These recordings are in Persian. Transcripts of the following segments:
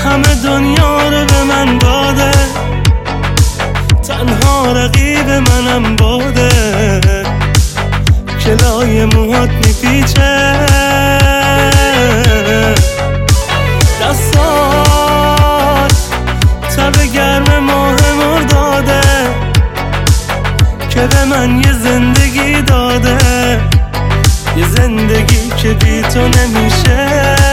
همه دنیا رو به من داده، تنها رقیب منم باده. کلای موهات میپیچه، دستات تب گرم ماه مرداده که به من یه زندگی داده، یه زندگی که بی تو نمیشه.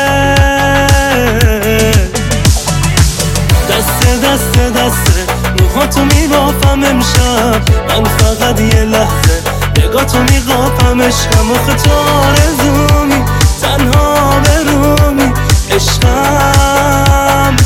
دست موهاتو میبافم امشب، من فقط یه لحظه نگاهتو میقاپم. عشقم آخه تو آرزومی، تنها برومی عشقم.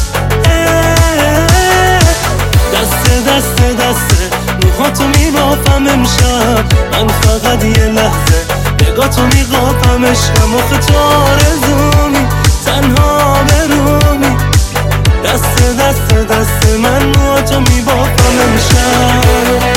دست موهاتو میبافم امشب، من فقط یه لحظه نگاهتو میقاپم. عشقم آخه تو آرزومی، تنها برومی. دست من موهاتو میبافم امشب.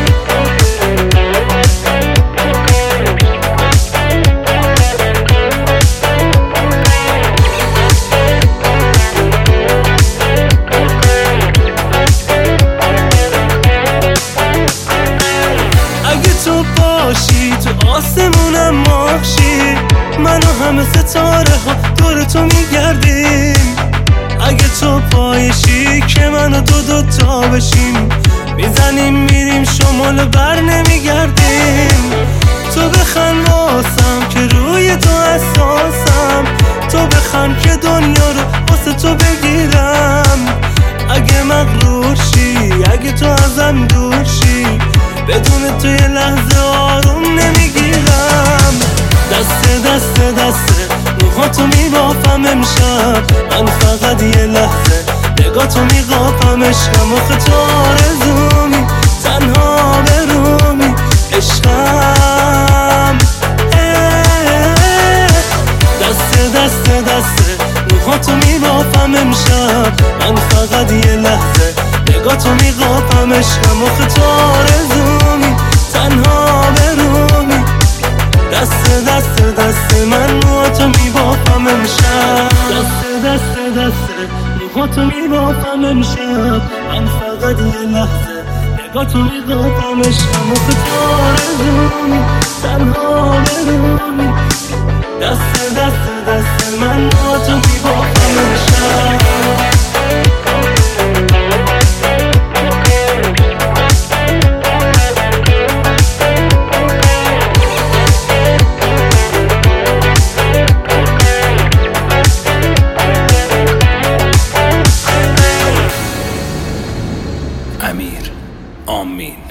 اگه تو باشی تو آسمونم ماهشی، من و همه ستاره ها دور تو میگردیم. اگه تو پایشی که من و تو دوتا بشیم، میزنیم میریم شمال بر نمیگردیم. تو بخند واسم که روی تو اساسم، تو بخند که دنیا رو واسه تو بگیرم. اگه مغرور شی، اگه تو ازم دور شی، بدون تو یه لحظه آروم نمیگیرم. دست موهاتو میبافم امشب، من فقط یه لحظه نگاهتو میقاپم. عشقم آخه تو آرزومی، تنها برومی عشقم. دست موهاتو میبافم امشب، من فقط یه لحظه نگاهتو میقاپم. عشقم آخه تو آرزومی، تنها برومی. دست من موهاتو میبافم امشب. دست موهاتو میبافم امشب، من فقط یه لحظه نگاهتو میقاپم. عشقم آخه تو آرزومی، تنها برومی. دست من موهاتو میبافم امشب. امیر آمین.